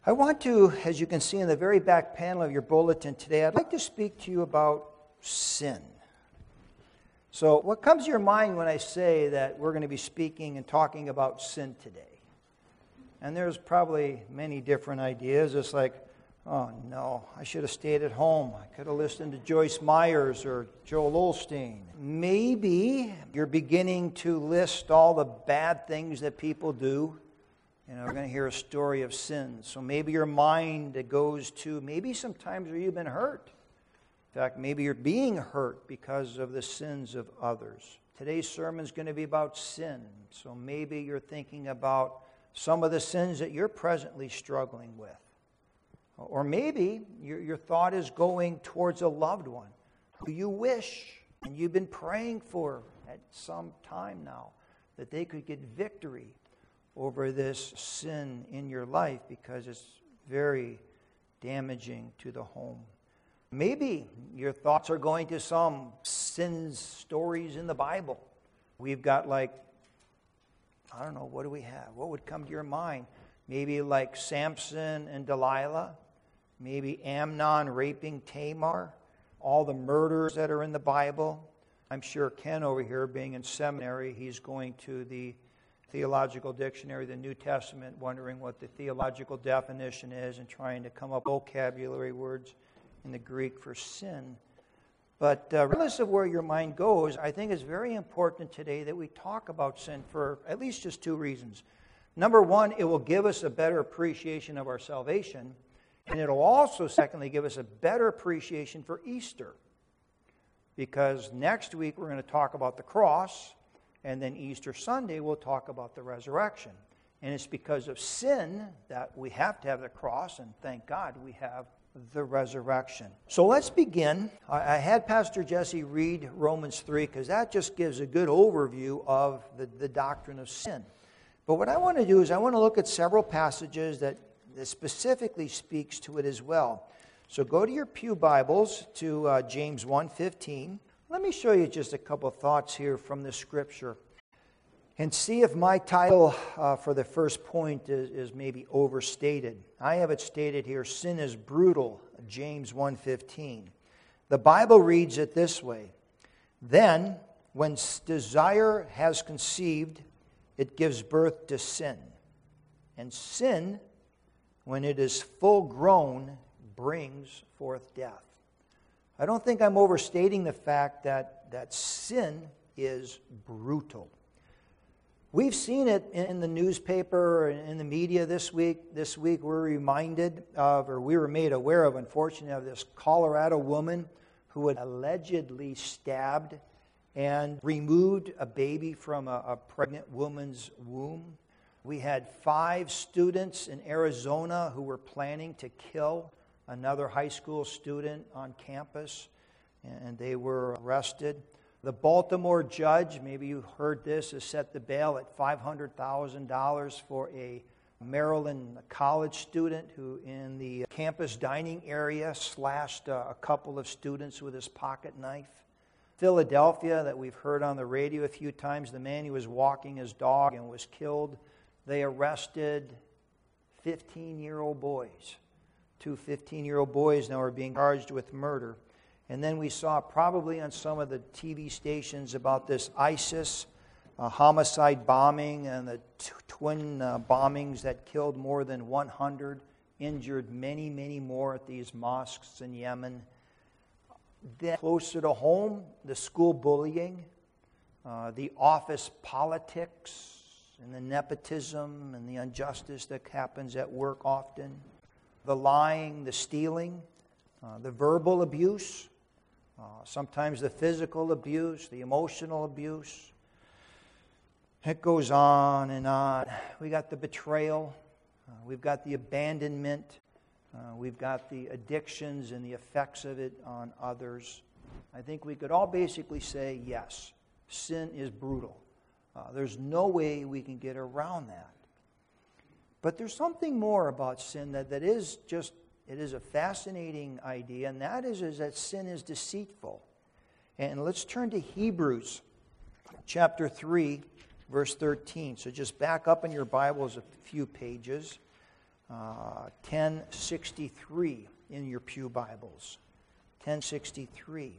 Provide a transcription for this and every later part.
I want to, as you can see in the very back panel of your bulletin today, I'd like to speak to you about sin. So what comes to your mind when I say that we're going to be speaking and talking about sin today? And there's probably many different ideas. It's like, oh no, I should have stayed at home. I could have listened to Joyce Myers or Joel Osteen. Maybe you're beginning to list all the bad things that people do. We're going to hear a story of sin. So maybe your mind goes to maybe sometimes where you've been hurt. In fact, maybe you're being hurt because of the sins of others. Today's sermon is going to be about sin. So maybe you're thinking about some of the sins that you're presently struggling with. Or maybe your thought is going towards a loved one who you wish and you've been praying for at some time now that they could get victory over this sin in your life because it's very damaging to the home. Maybe your thoughts are going to some sins stories in the Bible. We've got what do we have? What would come to your mind? Maybe like Samson and Delilah. Maybe Amnon raping Tamar. All the murders that are in the Bible. I'm sure Ken over here, being in seminary, he's going to the Theological Dictionary, the New Testament, wondering what the theological definition is and trying to come up with vocabulary words in the Greek for sin. But regardless of where your mind goes, I think it's very important today that we talk about sin for at least just two reasons. Number one, it will give us a better appreciation of our salvation, and it'll also, secondly, give us a better appreciation for Easter. Because next week we're going to talk about the cross, and then Easter Sunday we'll talk about the resurrection. And it's because of sin that we have to have the cross, and thank God we have the resurrection. So let's begin. I had Pastor Jesse read Romans 3 because that just gives a good overview of the doctrine of sin. But what I want to do is I want to look at several passages that specifically speaks to it as well. So go to your pew Bibles to James 1:15. Let me show you just a couple of thoughts here from the scripture and see if my title for the first point is maybe overstated. I have it stated here, Sin is Brutal, James 1:15. The Bible reads it this way: Then, when desire has conceived, it gives birth to sin. And sin, when it is full grown, brings forth death. I don't think I'm overstating the fact that sin is brutal. We've seen it in the newspaper and in the media this week. This week we're reminded of, or we were made aware of, unfortunately, of this Colorado woman who had allegedly stabbed and removed a baby from a pregnant woman's womb. We had 5 students in Arizona who were planning to kill another high school student on campus, and they were arrested. The Baltimore judge, maybe you heard this, has set the bail at $500,000 for a Maryland college student who in the campus dining area slashed a couple of students with his pocket knife. Philadelphia, that we've heard on the radio a few times, the man who was walking his dog and was killed. They arrested 15-year-old boys. 2 15-year-old boys now are being charged with murder. And then we saw probably on some of the TV stations about this ISIS homicide bombing and the twin bombings that killed more than 100, injured many, many more at these mosques in Yemen. Then closer to home, the school bullying, the office politics, and the nepotism and the injustice that happens at work often, the lying, the stealing, the verbal abuse, sometimes the physical abuse, the emotional abuse. It goes on and on. We got the betrayal. We've got the abandonment. We've got the addictions and the effects of it on others. I think we could all basically say, yes, sin is brutal. There's no way we can get around that. But there's something more about sin that is just, it is a fascinating idea, and that is that sin is deceitful. And let's turn to Hebrews chapter 3, verse 13. So just back up in your Bibles a few pages. 1063 in your pew Bibles. 1063.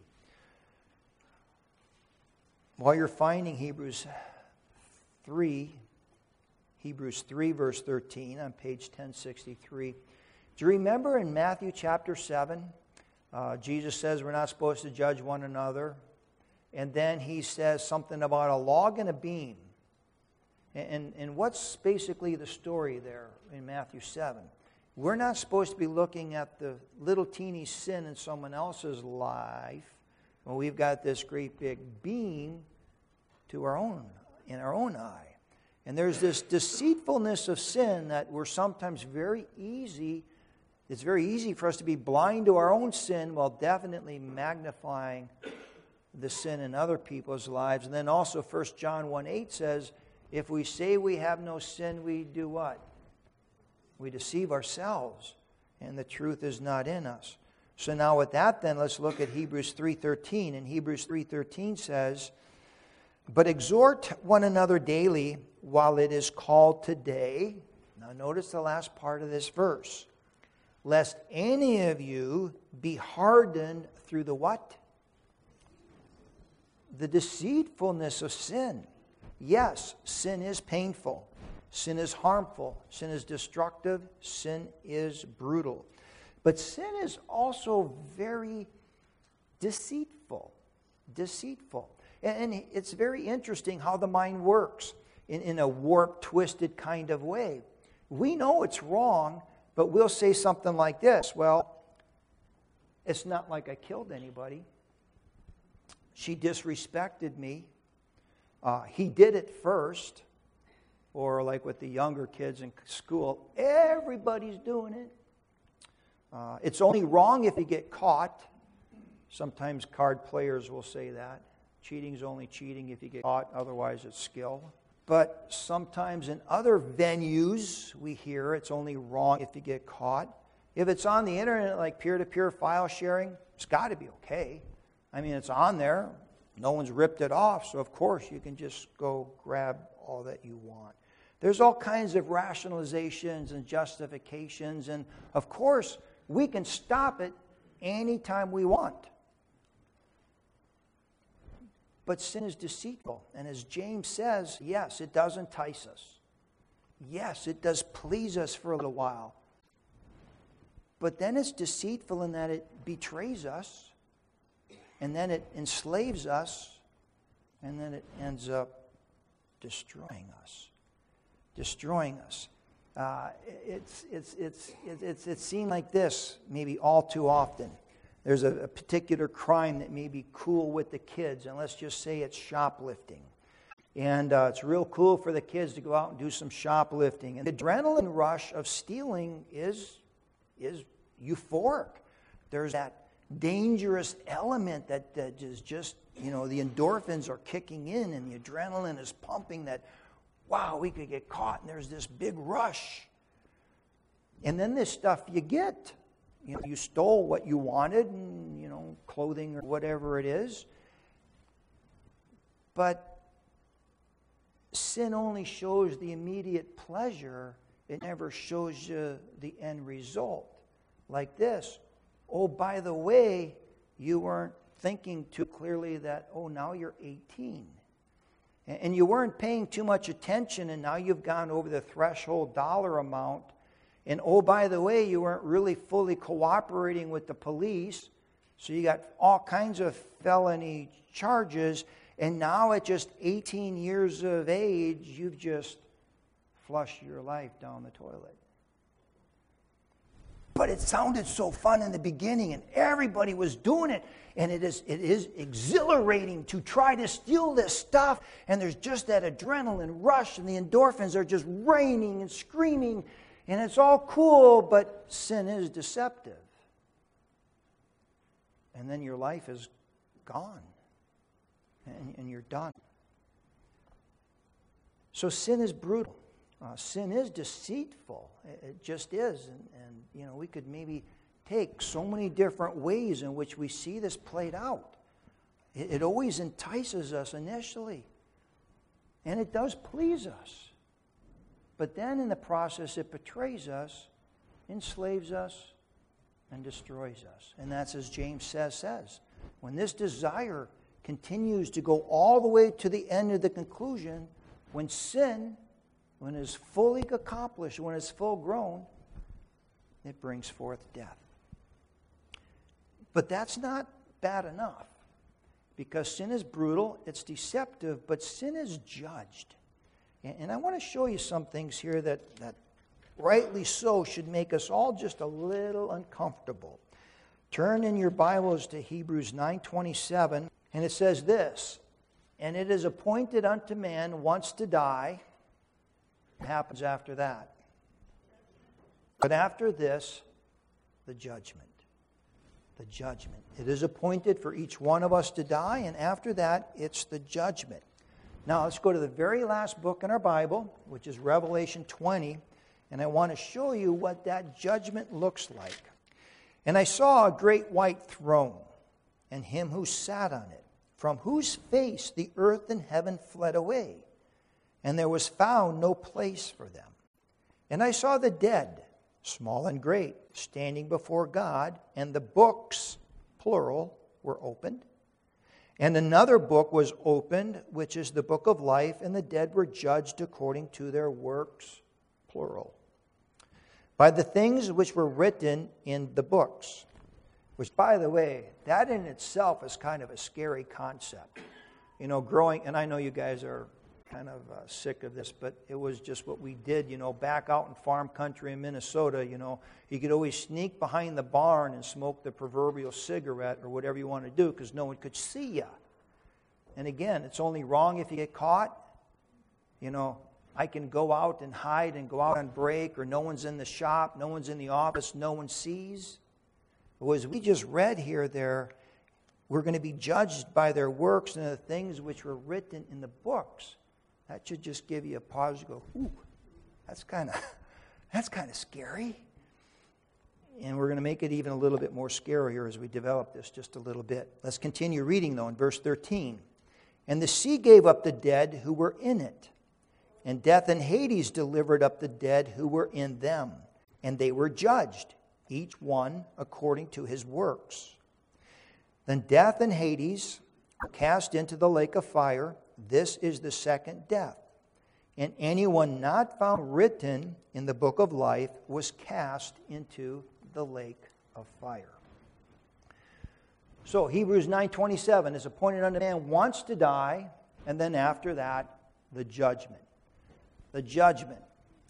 While you're finding Hebrews 3 verse 13 on page 1063, do you remember in Matthew chapter 7, Jesus says we're not supposed to judge one another, and then he says something about a log and a beam. And what's basically the story there in Matthew 7? We're not supposed to be looking at the little teeny sin in someone else's life when we've got this great big beam in our own eye. And there's this deceitfulness of sin that we're sometimes it's very easy for us to be blind to our own sin while definitely magnifying the sin in other people's lives. And then also 1 John 1:8 says, if we say we have no sin, we do what? We deceive ourselves, and the truth is not in us. So now with that then, let's look at Hebrews 3:13. And Hebrews 3:13 says, but exhort one another daily while it is called today. Now notice the last part of this verse. Lest any of you be hardened through the what? The deceitfulness of sin. Yes, sin is painful. Sin is harmful. Sin is destructive. Sin is brutal. But sin is also very deceitful. Deceitful. And it's very interesting how the mind works in a warped, twisted kind of way. We know it's wrong, but we'll say something like this. Well, it's not like I killed anybody. She disrespected me. He did it first. Or like with the younger kids in school, everybody's doing it. It's only wrong if you get caught. Sometimes card players will say that. Cheating's only cheating if you get caught, otherwise it's skill. But sometimes in other venues, we hear it's only wrong if you get caught. If it's on the internet, like peer-to-peer file sharing, it's got to be okay. I mean, it's on there. No one's ripped it off, so of course you can just go grab all that you want. There's all kinds of rationalizations and justifications, and of course, we can stop it anytime we want. But sin is deceitful, and as James says, yes, it does entice us. Yes, it does please us for a little while. But then it's deceitful in that it betrays us, and then it enslaves us, and then it ends up destroying us. Destroying us. It's seen like this maybe all too often. There's a particular crime that may be cool with the kids, and let's just say it's shoplifting. And it's real cool for the kids to go out and do some shoplifting. And the adrenaline rush of stealing is euphoric. There's that dangerous element that is just, the endorphins are kicking in and the adrenaline is pumping that, wow, we could get caught, and there's this big rush. And then this stuff you get. You stole what you wanted, and, clothing or whatever it is. But sin only shows the immediate pleasure. It never shows you the end result. Like this. Oh, by the way, you weren't thinking too clearly that, now you're 18. And you weren't paying too much attention, and now you've gone over the threshold dollar amount. And oh, by the way, you weren't really fully cooperating with the police, so you got all kinds of felony charges, and now at just 18 years of age, you've just flushed your life down the toilet. But it sounded so fun in the beginning, and everybody was doing it, and it is exhilarating to try to steal this stuff, and there's just that adrenaline rush, and the endorphins are just raining and screaming, and it's all cool, but sin is deceptive. And then your life is gone, and you're done. So sin is brutal. Sin is deceitful. It just is. And we could maybe take so many different ways in which we see this played out. It always entices us initially. And it does please us. But then in the process, it betrays us enslaves us and destroys us. And that's as James says. When this desire continues to go all the way to the end of the conclusion, when sin, when it is fully accomplished, when it's full grown, it brings forth death. But that's not bad enough, because sin is brutal, it's deceptive, but sin is judged. And I want to show you some things here that rightly so should make us all just a little uncomfortable. Turn in your Bibles to Hebrews 9:27, and it says this, "And it is appointed unto man once to die." What happens after that? But after this, the judgment. The judgment. It is appointed for each one of us to die, and after that, it's the judgment. Now, let's go to the very last book in our Bible, which is Revelation 20, and I want to show you what that judgment looks like. "And I saw a great white throne, and him who sat on it, from whose face the earth and heaven fled away, and there was found no place for them. And I saw the dead, small and great, standing before God, and the books, plural, were opened. And another book was opened, which is the book of life, and the dead were judged according to their works, plural, by the things which were written in the books." Which, by the way, that in itself is kind of a scary concept. You know, growing, and I know you guys are kind of sick of this, but it was just what we did, back out in farm country in Minnesota, you could always sneak behind the barn and smoke the proverbial cigarette or whatever you want to do because no one could see you. And again, it's only wrong if you get caught. I can go out and hide and go out on break, or no one's in the shop, no one's in the office, no one sees. But as we just read here, we're going to be judged by their works and the things which were written in the books. That should just give you a pause to go, ooh, that's kind of scary. And we're going to make it even a little bit more scarier as we develop this just a little bit. Let's continue reading, though, in verse 13. "And the sea gave up the dead who were in it, and death and Hades delivered up the dead who were in them, and they were judged, each one according to his works. Then death and Hades were cast into the lake of fire. This is the second death. And anyone not found written in the book of life was cast into the lake of fire." So Hebrews 9:27 is appointed unto man once to die, and then after that, the judgment. The judgment.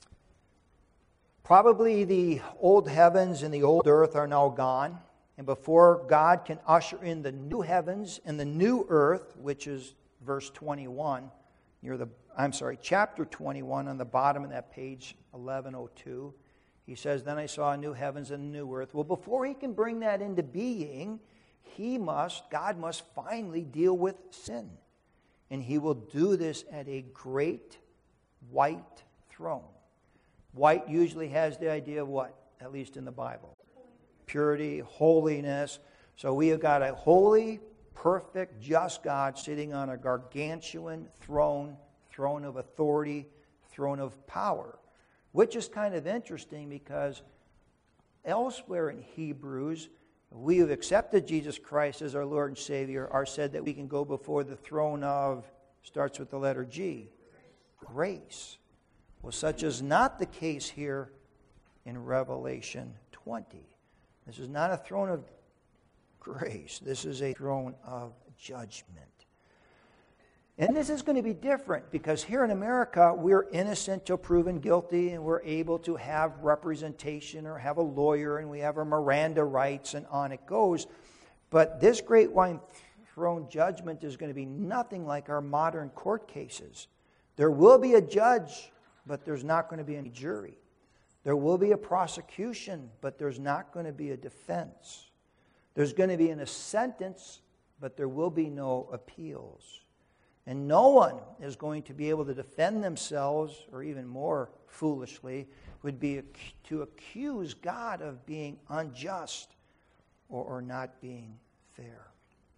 Probably the old heavens and the old earth are now gone. And before God can usher in the new heavens and the new earth, which is verse 21, chapter 21 on the bottom of that page, 1102, he says, "Then I saw a new heavens and a new earth." Well, before he can bring that into being, God must finally deal with sin. And he will do this at a great white throne. White usually has the idea of what? At least in the Bible. Purity, holiness. So we have got a holy, perfect, just God sitting on a gargantuan throne of authority, throne of power. Which is kind of interesting because elsewhere in Hebrews, we have accepted Jesus Christ as our Lord and Savior, are said that we can go before the throne of, starts with the letter G, grace. Well, such is not the case here in Revelation 20. This is not a throne of grace. This is a throne of judgment. And this is going to be different because here in America, we're innocent till proven guilty, and we're able to have representation or have a lawyer, and we have our Miranda rights, and on it goes. But this great white throne judgment is going to be nothing like our modern court cases. There will be a judge, but there's not going to be any jury. There will be a prosecution, but there's not going to be a defense. There's going to be a sentence, but there will be no appeals. And no one is going to be able to defend themselves, or even more foolishly, would be to accuse God of being unjust or not being fair.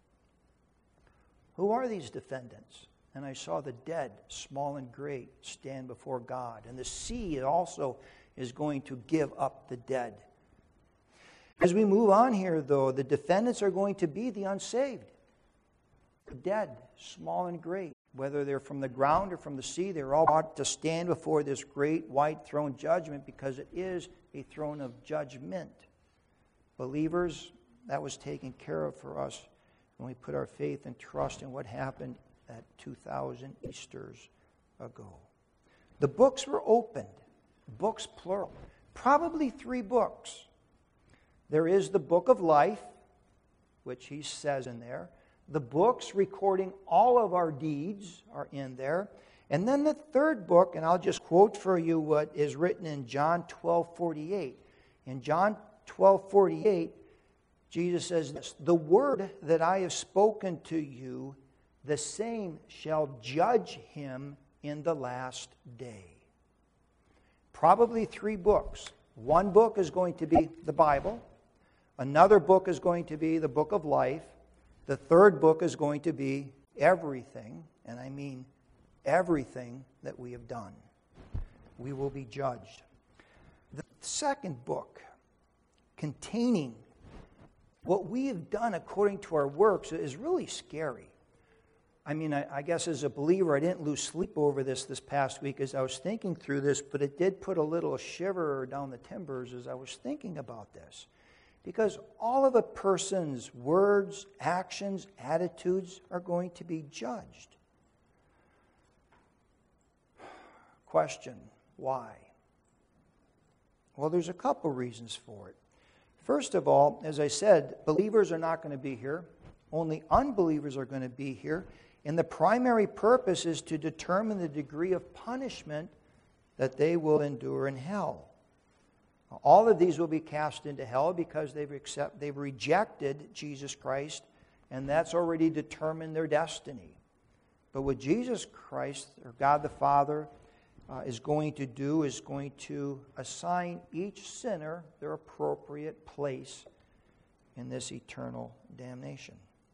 Who are these defendants? "And I saw the dead, small and great, stand before God. And the sea also is going to give up the dead. As we move on here, though, the defendants are going to be the unsaved. The dead, small and great. Whether they're from the ground or from the sea, they're all brought to stand before this great white throne judgment, because it is a throne of judgment. Believers, that was taken care of for us when we put our faith and trust in what happened at 2,000 Easters ago. The books were opened. Books plural. Probably 3 books. There is the book of life, which he says in there. The books recording all of our deeds are in there. And then the third book, and I'll just quote for you what is written in John 12:48. In John 12:48, Jesus says this, "The word that I have spoken to you, the same shall judge him in the last day." Probably 3 books. One book is going to be the Bible. Another book is going to be the book of life. The third book is going to be everything, and I mean everything that we have done. We will be judged. The second book, containing what we have done according to our works, is really scary. I mean, I guess as a believer, I didn't lose sleep over this past week as I was thinking through this, but it did put a little shiver down the timbers as I was thinking about this. Because all of a person's words, actions, attitudes are going to be judged. Question, why? Well, there's a couple reasons for it. First of all, as I said, believers are not going to be here. Only unbelievers are going to be here. And the primary purpose is to determine the degree of punishment that they will endure in hell. All of these will be cast into hell because they've rejected Jesus Christ, and that's already determined their destiny. But what Jesus Christ, or God the Father, is going to do is going to assign each sinner their appropriate place in this eternal damnation.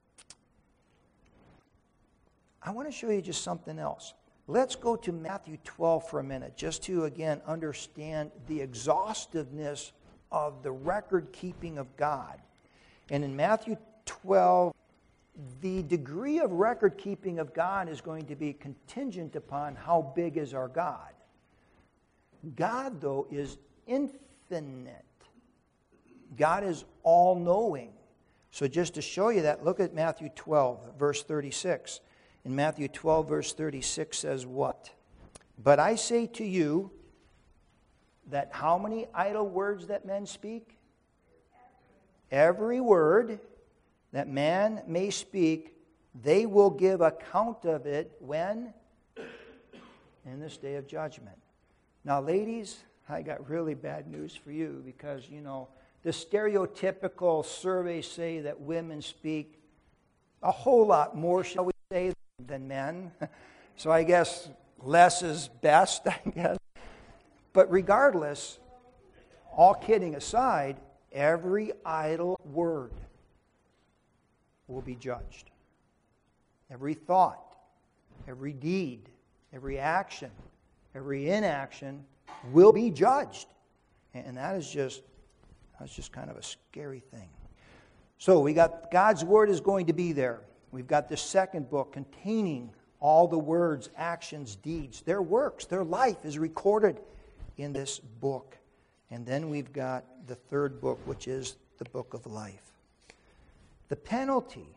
I want to show you just something else. Let's go to Matthew 12 for a minute, just to, again, understand the exhaustiveness of the record-keeping of God. And in Matthew 12, the degree of record-keeping of God is going to be contingent upon how big is our God. God, though, is infinite. God is all-knowing. So just to show you that, look at Matthew 12, verse 36. In Matthew 12, verse 36 says what? "But I say to you that how many idle words that men speak? Every word that man may speak, they will give account of it when? In this day of judgment." Now, ladies, I got really bad news for you because, the stereotypical surveys say that women speak a whole lot more, shall we say, than men. So I guess less is best, I guess. But regardless, all kidding aside, every idle word will be judged. Every thought, every deed, every action, every inaction will be judged. And that's just kind of a scary thing. So we got God's word is going to be there. We've got the second book containing all the words, actions, deeds, their works, their life is recorded in this book. And then we've got the third book, which is the book of life. The penalty,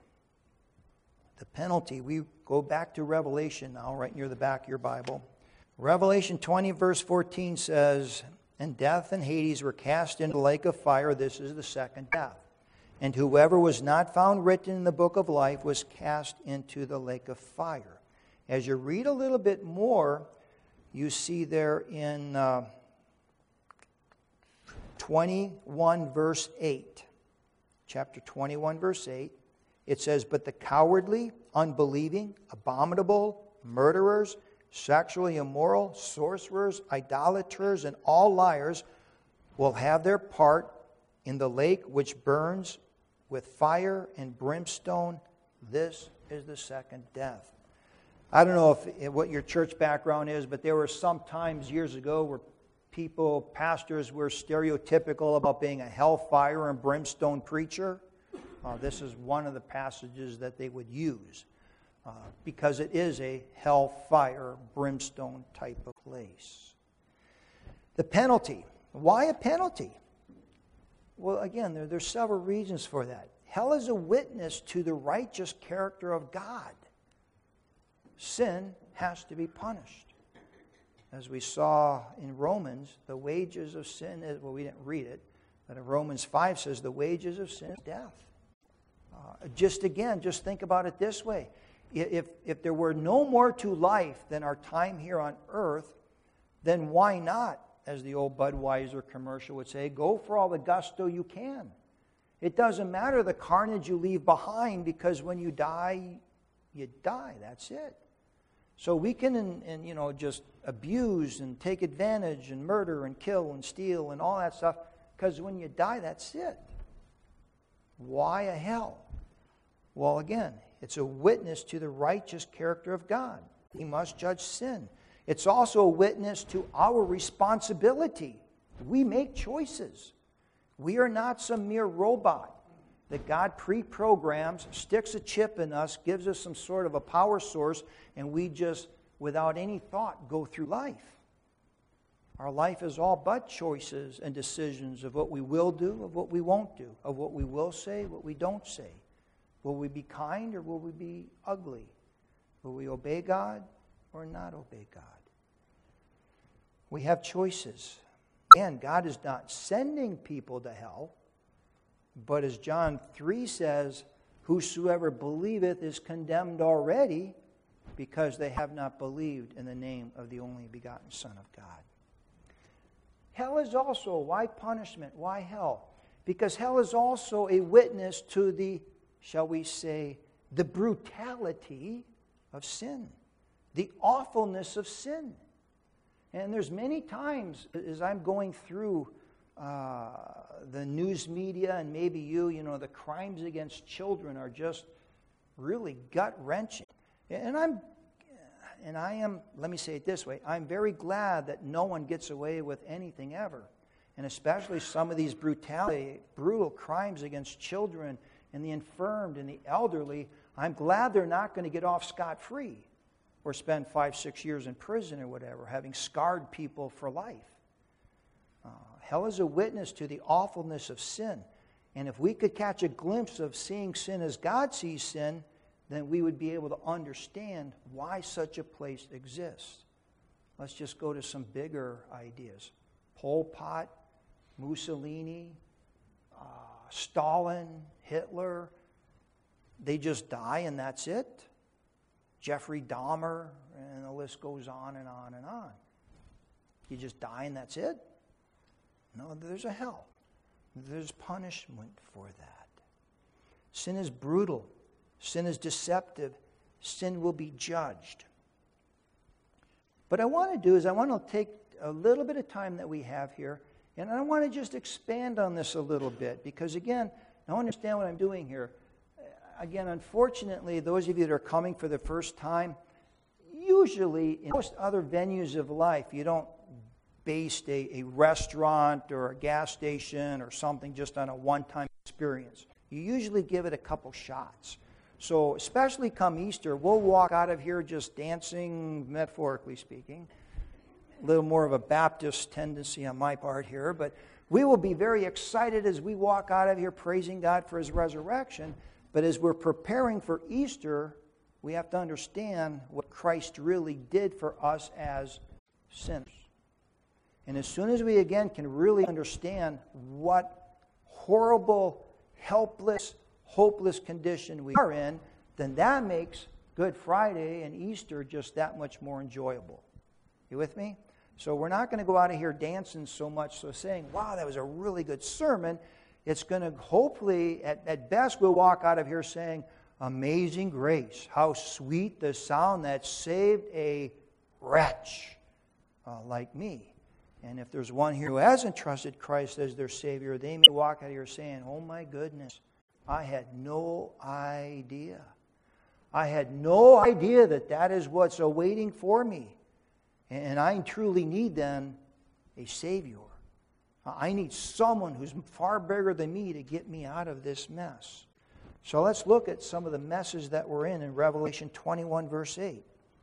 we go back to Revelation now, right near the back of your Bible. Revelation 20, verse 14 says, "And death and Hades were cast into the lake of fire." This is the second death. "And whoever was not found written in the book of life was cast into the lake of fire." As you read a little bit more, you see there in 21 verse 8, chapter 21 verse 8, it says, "But the cowardly, unbelieving, abominable, murderers, sexually immoral, sorcerers, idolaters, and all liars will have their part in the lake which burns with fire and brimstone. This is the second death." I don't know what your church background is, but there were some times years ago where pastors were stereotypical about being a hellfire and brimstone preacher. This is one of the passages that they would use because it is a hellfire, brimstone type of place. The penalty. Why a penalty? Well, again, there's several reasons for that. Hell is a witness to the righteous character of God. Sin has to be punished. As we saw in Romans, the wages of sin is, well, we didn't read it, but in Romans 5 says the wages of sin is death. Just think about it this way. If there were no more to life than our time here on earth, then why not, as the old Budweiser commercial would say, go for all the gusto you can. It doesn't matter the carnage you leave behind, because when you die, that's it. So we can, just abuse and take advantage and murder and kill and steal and all that stuff, because when you die, that's it. Why a hell? Well, again, it's a witness to the righteous character of God. He must judge sin. It's also a witness to our responsibility. We make choices. We are not some mere robot that God pre-programs, sticks a chip in us, gives us some sort of a power source, and we just, without any thought, go through life. Our life is all but choices and decisions of what we will do, of what we won't do, of what we will say, what we don't say. Will we be kind or will we be ugly? Will we obey God or not obey God? We have choices. And God is not sending people to hell, but as John 3 says, whosoever believeth is condemned already, because they have not believed in the name of the only begotten Son of God. Hell is also, why punishment? Why hell? Because hell is also a witness to the, shall we say, the brutality of sin, the awfulness of sin. And there's many times as I'm going through the news media, and maybe the crimes against children are just really gut-wrenching. And I am, let me say it this way, I'm very glad that no one gets away with anything ever. And especially some of these brutal crimes against children and the infirmed and the elderly, I'm glad they're not going to get off scot-free or spend 5-6 years in prison or whatever, having scarred people for life. Hell is a witness to the awfulness of sin. And if we could catch a glimpse of seeing sin as God sees sin, then we would be able to understand why such a place exists. Let's just go to some bigger ideas. Pol Pot, Mussolini, Stalin, Hitler, they just die and that's it. Jeffrey Dahmer, and the list goes on and on and on. You just die and that's it? No, there's a hell. There's punishment for that. Sin is brutal. Sin is deceptive. Sin will be judged. What I want to do is I want to take a little bit of time that we have here, and I want to just expand on this a little bit, because again, I understand what I'm doing here. Again, unfortunately, those of you that are coming for the first time, usually in most other venues of life, you don't base a restaurant or a gas station or something just on a one-time experience. You usually give it a couple shots. So especially come Easter, we'll walk out of here just dancing, metaphorically speaking. A little more of a Baptist tendency on my part here, but we will be very excited as we walk out of here praising God for His resurrection. But as we're preparing for Easter, we have to understand what Christ really did for us as sinners. And as soon as we again can really understand what horrible, helpless, hopeless condition we are in, then that makes Good Friday and Easter just that much more enjoyable. You with me? So we're not going to go out of here dancing so much, so saying, wow, that was a really good sermon. It's going to hopefully, at best, we'll walk out of here saying, amazing grace, how sweet the sound that saved a wretch like me. And if there's one here who hasn't trusted Christ as their Savior, they may walk out of here saying, oh my goodness, I had no idea. I had no idea that is what's awaiting for me. And I truly need then a Savior. I need someone who's far bigger than me to get me out of this mess. So let's look at some of the messes that we're in Revelation 21, verse 8.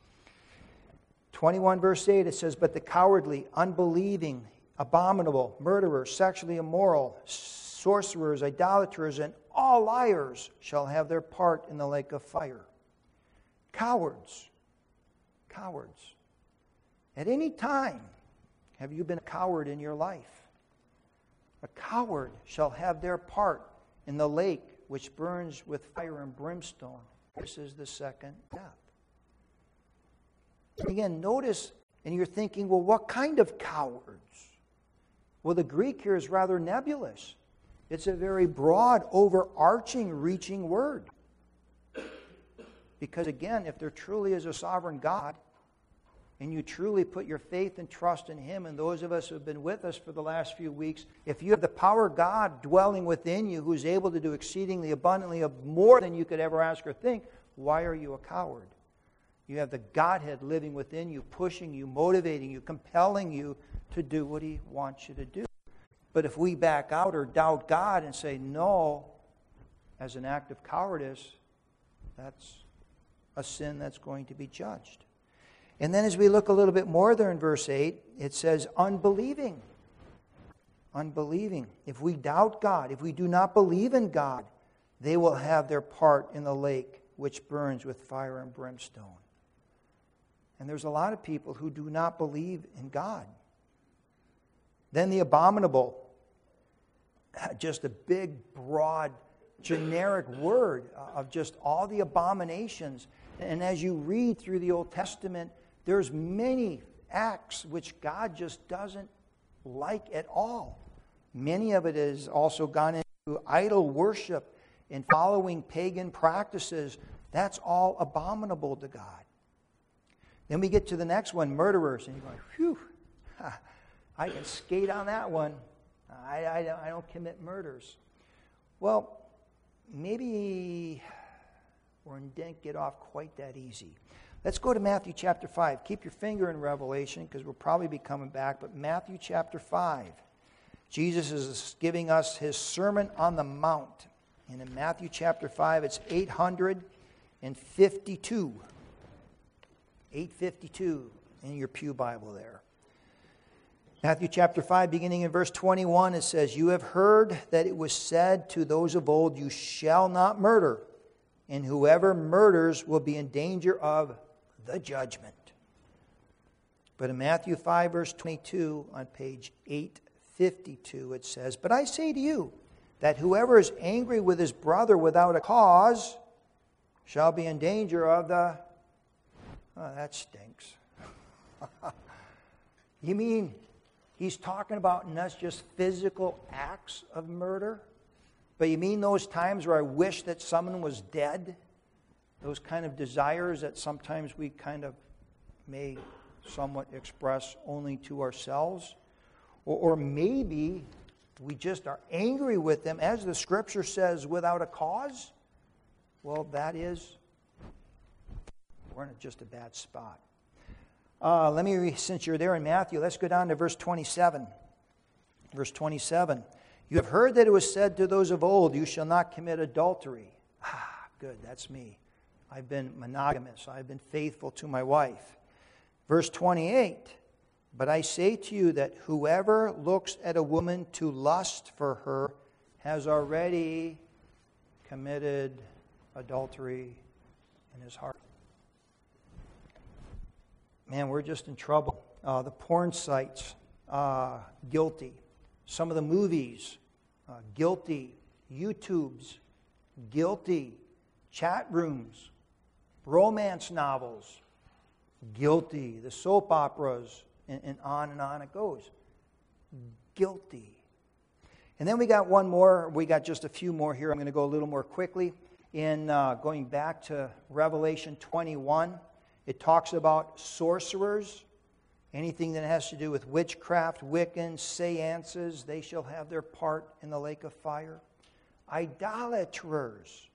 21, verse 8, it says, "But the cowardly, unbelieving, abominable, murderers, sexually immoral, sorcerers, idolaters, and all liars shall have their part in the lake of fire." Cowards. Cowards. At any time, have you been a coward in your life? A coward shall have their part in the lake which burns with fire and brimstone. This is the second death. Again, notice, and you're thinking, well, what kind of cowards? Well, the Greek here is rather nebulous. It's a very broad, overarching, reaching word. Because again, if there truly is a sovereign God, and you truly put your faith and trust in Him, and those of us who have been with us for the last few weeks, if you have the power of God dwelling within you, who's able to do exceedingly abundantly of more than you could ever ask or think, why are you a coward? You have the Godhead living within you, pushing you, motivating you, compelling you to do what He wants you to do. But if we back out or doubt God and say no as an act of cowardice, that's a sin that's going to be judged. And then as we look a little bit more there in verse 8, it says unbelieving. Unbelieving. If we doubt God, if we do not believe in God, they will have their part in the lake which burns with fire and brimstone. And there's a lot of people who do not believe in God. Then the abominable, just a big, broad, generic word of just all the abominations. And as you read through the Old Testament, there's many acts which God just doesn't like at all. Many of it has also gone into idol worship and following pagan practices. That's all abominable to God. Then we get to the next one, murderers. And you're going, phew, I can skate on that one. I don't commit murders. Well, maybe we didn't get off quite that easy. Let's go to Matthew chapter 5. Keep your finger in Revelation because we'll probably be coming back. But Matthew chapter 5. Jesus is giving us His Sermon on the Mount. And in Matthew chapter 5, it's 852. 852 in your pew Bible there. Matthew chapter 5, beginning in verse 21, it says, "You have heard that it was said to those of old, 'You shall not murder, and whoever murders will be in danger of the judgment.' But in Matthew 5, verse 22, on page 852, it says, 'But I say to you, that whoever is angry with his brother without a cause shall be in danger of the..." Oh, that stinks. You mean he's talking about not just physical acts of murder, but you mean those times where I wish that someone was dead? Those kind of desires that sometimes we kind of may somewhat express only to ourselves? Or maybe we just are angry with them, as the Scripture says, without a cause? Well, that is, we're in just a bad spot. Since you're there in Matthew, let's go down to verse 27. Verse 27. "You have heard that it was said to those of old, 'You shall not commit adultery.'" Good, that's me. I've been monogamous. I've been faithful to my wife. Verse 28. "But I say to you that whoever looks at a woman to lust for her has already committed adultery in his heart." Man, we're just in trouble. The porn sites, guilty. Some of the movies, guilty. YouTubes, guilty. Chat rooms, romance novels, guilty. The soap operas, and on it goes. Guilty. And then we got one more. We got just a few more here. I'm going to go a little more quickly. In going back to Revelation 21, it talks about sorcerers, anything that has to do with witchcraft, Wiccans, seances, they shall have their part in the lake of fire. Idolaters.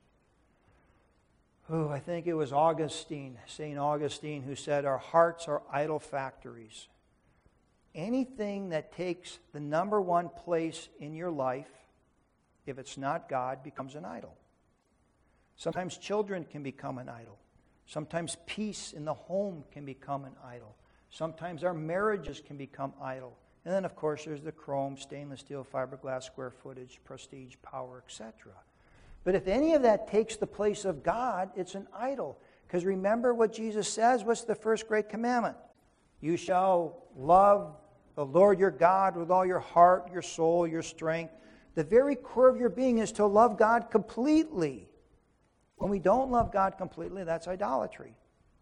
I think it was Augustine, St. Augustine, who said, "Our hearts are idol factories." anything that takes the number one place in your life, if it's not God, becomes an idol. Sometimes children can become an idol. Sometimes peace in the home can become an idol. Sometimes our marriages can become idol. And then, of course, there's the chrome, stainless steel, fiberglass, square footage, prestige, power, etc. But if any of that takes the place of God, it's an idol. Because remember what Jesus says? What's the first great commandment? You shall love the Lord your God with all your heart, your soul, your strength. The very core of your being is to love God completely. When we don't love God completely, that's idolatry.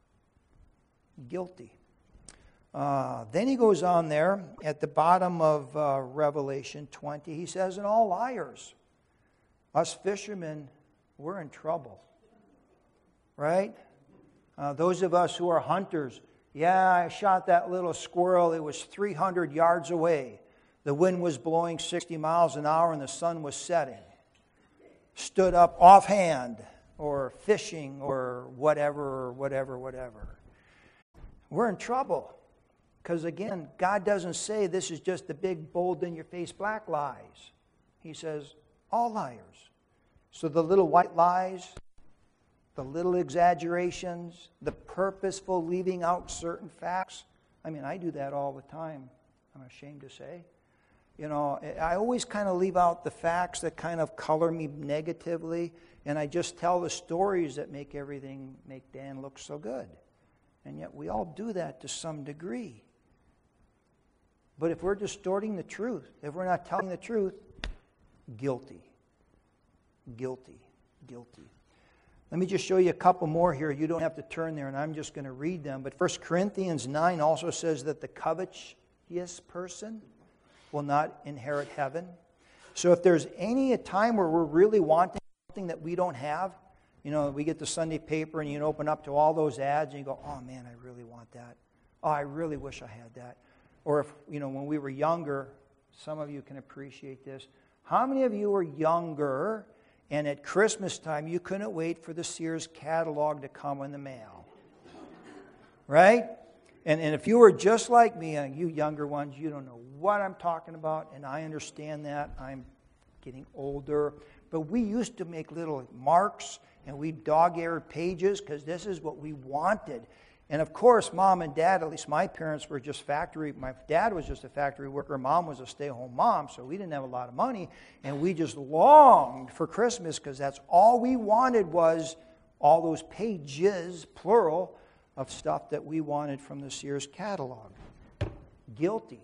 Guilty. Then he goes on there at the bottom of Revelation 20. He says, and all liars. Us fishermen, we're in trouble. Right? Those of us who are hunters, yeah, I shot that little squirrel. It was 300 yards away. The wind was blowing 60 miles an hour and the sun was setting. Stood up offhand or fishing or whatever. We're in trouble. Because again, God doesn't say this is just the big, bold, in-your-face black lies. He says, all liars. So the little white lies, the little exaggerations, the purposeful leaving out certain facts. I mean, I do that all the time, I'm ashamed to say. You know, I always kind of leave out the facts that kind of color me negatively, and I just tell the stories that make Dan look so good. And yet we all do that to some degree. But if we're distorting the truth, if we're not telling the truth, guilty. Guilty. Guilty. Let me just show you a couple more here. You don't have to turn there, and I'm just going to read them. But 1 Corinthians 9 also says that the covetous person will not inherit heaven. So if there's a time where we're really wanting something that we don't have, you know, we get the Sunday paper and you open up to all those ads and you go, oh man, I really want that. Oh, I really wish I had that. Or if, you know, when we were younger, some of you can appreciate this. How many of you were younger and at Christmas time you couldn't wait for the Sears catalog to come in the mail? Right? And if you were just like me, and you younger ones, you don't know what I'm talking about, and I understand that. I'm getting older. But we used to make little marks, and we dog-eared pages because this is what we wanted. And of course, Mom and Dad, at least my parents were just factory. My dad was just a factory worker. Mom was a stay-at-home mom, so we didn't have a lot of money. And we just longed for Christmas because that's all we wanted was all those pages, plural, of stuff that we wanted from the Sears catalog. Guilty.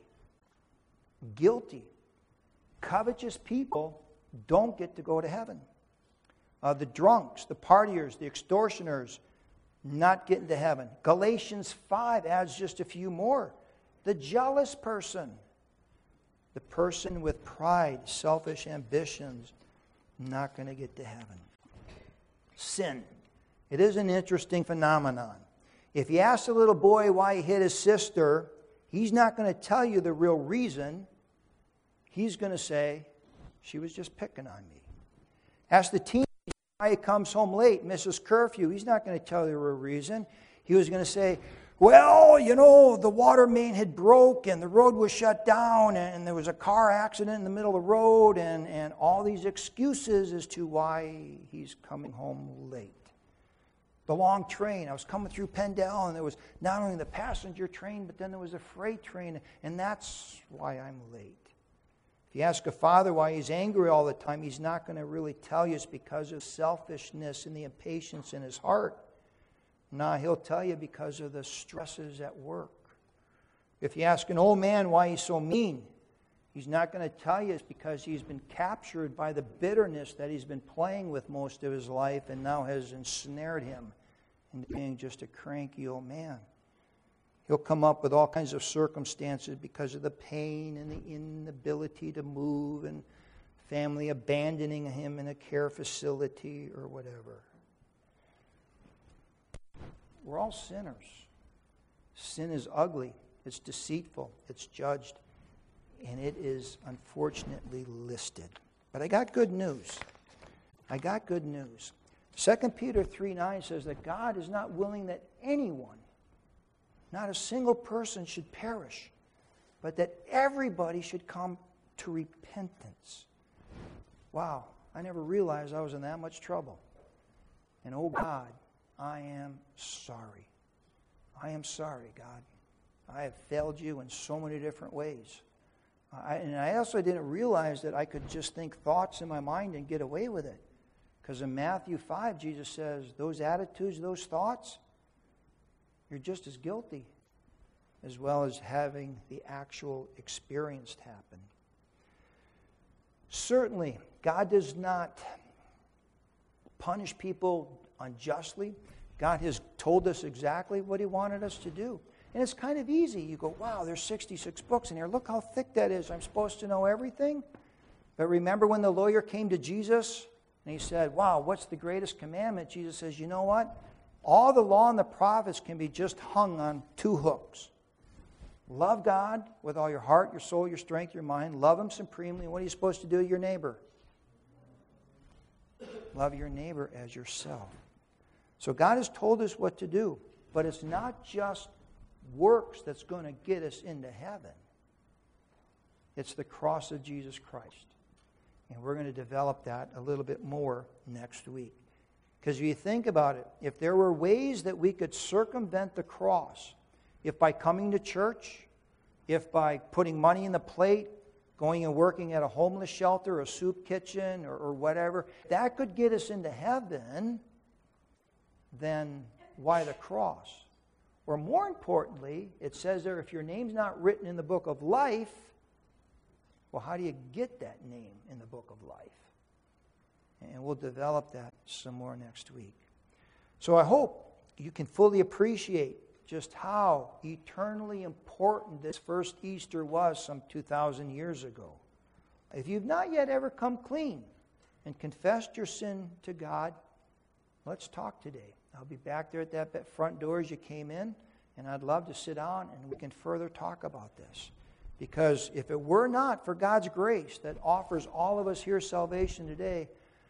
Guilty. Covetous people don't get to go to heaven. The drunks, the partiers, the extortioners, not getting to heaven. Galatians 5 adds just a few more. The jealous person, the person with pride, selfish ambitions, not going to get to heaven. Sin. It is an interesting phenomenon. If you ask a little boy why he hit his sister, he's not going to tell you the real reason. He's going to say, she was just picking on me. Ask the teenager why he comes home late, misses curfew. He's not going to tell you the real reason. He was going to say, well, you know, the water main had broke and the road was shut down and there was a car accident in the middle of the road and all these excuses as to why he's coming home late. The long train. I was coming through Pendel and there was not only the passenger train, but then there was a freight train, and that's why I'm late. If you ask a father why he's angry all the time, he's not going to really tell you it's because of selfishness and the impatience in his heart. No, he'll tell you because of the stresses at work. If you ask an old man why he's so mean, he's not going to tell you it's because he's been captured by the bitterness that he's been playing with most of his life and now has ensnared him into being just a cranky old man. He'll come up with all kinds of circumstances because of the pain and the inability to move and family abandoning him in a care facility or whatever. We're all sinners. Sin is ugly. It's deceitful. It's judged. And it is unfortunately listed. But I got good news. 2 Peter 3:9 says that God is not willing that anyone, not a single person, should perish, but that everybody should come to repentance. Wow, I never realized I was in that much trouble. And oh God, I am sorry. I am sorry, God. I have failed you in so many different ways. And I also didn't realize that I could just think thoughts in my mind and get away with it. Because in Matthew 5, Jesus says, those attitudes, those thoughts, you're just as guilty, as well as having the actual experience happen. Certainly, God does not punish people unjustly. God has told us exactly what He wanted us to do. And it's kind of easy. You go, wow, there's 66 books in here. Look how thick that is. I'm supposed to know everything? But remember when the lawyer came to Jesus and he said, wow, what's the greatest commandment? Jesus says, you know what? All the law and the prophets can be just hung on 2 hooks. Love God with all your heart, your soul, your strength, your mind. Love Him supremely. What are you supposed to do to your neighbor? Love your neighbor as yourself. So God has told us what to do. But it's not just works that's going to get us into heaven. It's the cross of Jesus Christ. And we're going to develop that a little bit more next week. Because if you think about it, if there were ways that we could circumvent the cross, if by coming to church, if by putting money in the plate, going and working at a homeless shelter, a soup kitchen, or whatever, that could get us into heaven, then why the cross? Or more importantly, it says there, if your name's not written in the book of life, well, how do you get that name in the book of life? And we'll develop that some more next week. So I hope you can fully appreciate just how eternally important this first Easter was some 2,000 years ago. If you've not yet ever come clean and confessed your sin to God, let's talk today. I'll be back there at that front door as you came in, and I'd love to sit down and we can further talk about this. Because if it were not for God's grace that offers all of us here salvation today,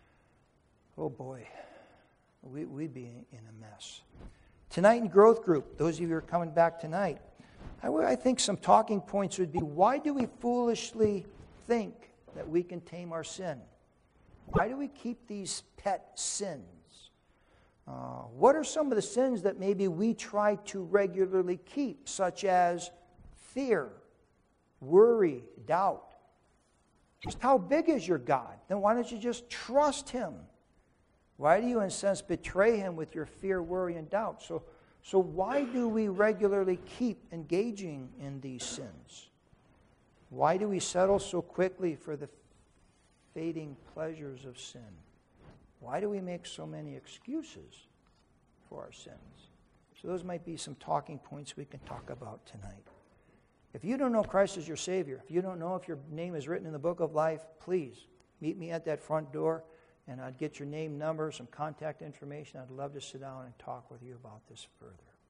oh boy, we'd be in a mess. Tonight in Growth Group, those of you who are coming back tonight, I think some talking points would be, why do we foolishly think that we can tame our sin? Why do we keep these pet sins? What are some of the sins that maybe we try to regularly keep, such as fear, worry, doubt? Just how big is your God? Then why don't you just trust Him? Why do you, in a sense, betray Him with your fear, worry, and doubt? So why do we regularly keep engaging in these sins? Why do we settle so quickly for the fading pleasures of sin? Why do we make so many excuses for our sins? So those might be some talking points we can talk about tonight. If you don't know Christ as your Savior, if you don't know if your name is written in the book of life, please meet me at that front door, and I'd get your name, number, some contact information. I'd love to sit down and talk with you about this further.